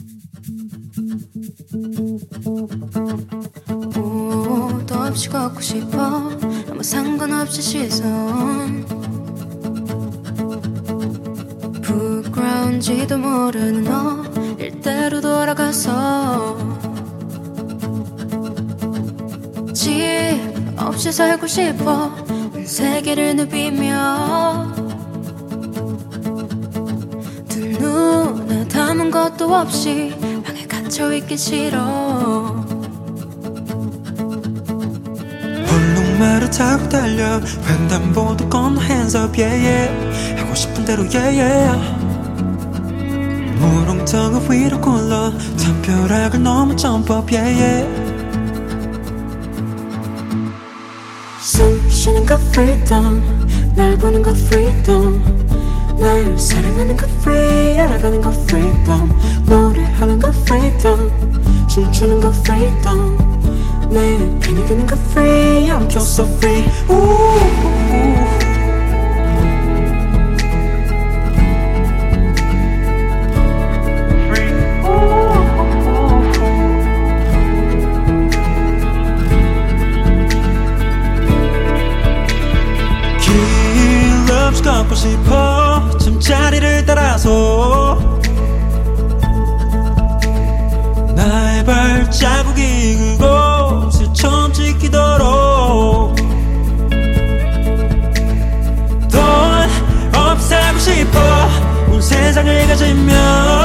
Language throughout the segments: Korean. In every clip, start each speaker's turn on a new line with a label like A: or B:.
A: 옷도 없이 걷고 싶어 아무 상관없이 시선 부끄러운지도 모르는 너 일대로 돌아가서 집 없이 살고 싶어 온 세계를 누비며 두 눈에 담은 것도 없이 방에 갇혀있기 싫어
B: 얼룩말을 타고 달려 횡단보도 건너 hands up yeah yeah 하고 싶은 대로 yeah yeah 무릉덩어 위로 굴러 담벼락을 넘어 jump up yeah yeah
A: 숨 쉬는 것 freedom 날 보는 것 freedom 날 사랑하는 것 free 알아가는 것 freedom 노래하는 것 freedom 춤추는 것 freedom 내 편이 드는 것 free I'm just so free
B: 길 없이 걷고 싶어 잠자리를 따라서 나의 발자국이 그곳을 처음 찍히도록 돈 없이 살고 싶어 온 세상을 가지며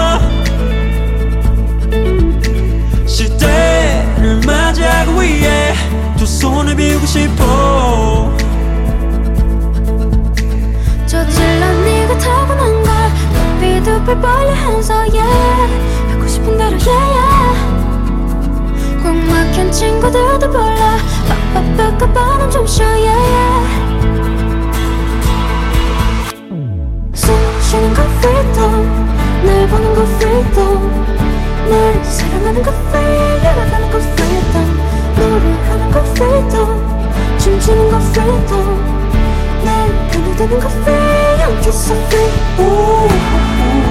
B: 시대를 맞이하기 위해 두 손을 비우고 싶어
A: 저질러 네가 타고난 걸 눈빛 두 발 벌려 hands up yeah 하고 싶은 대로 yeah yeah 꽉 막힌 친구들도 불러 빡빡 바람 좀 쉬어 yeah yeah 숨 쉬는 것 freedom 날 보는 것 freedom 날 사랑하는 것 free 알아가는 것 freedom 노래하는 것 freedom 춤추는 것 freedom 날 편이 드는 것 free I'm just so free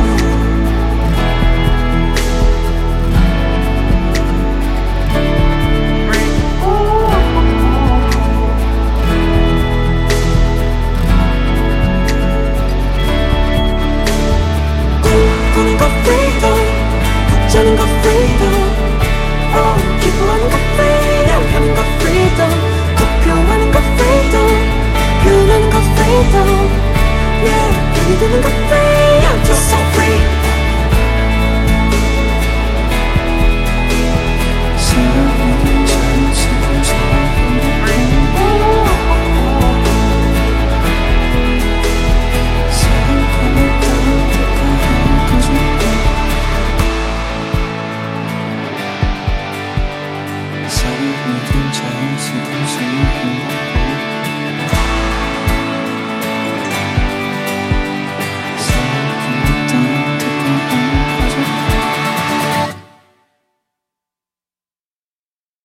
A: 꿈꾸는 것 freedom 걱정하는 것 freedom 기뻐하는 것 freedom 하는 것 freedom 투표하는 것 freedom 표현하는 것 freedom yeah 편이 드는 것 free I'm just so free
B: 사랑하는 자연스러운 사랑하는 따뜻한 거짓말 사랑하는 자연스러운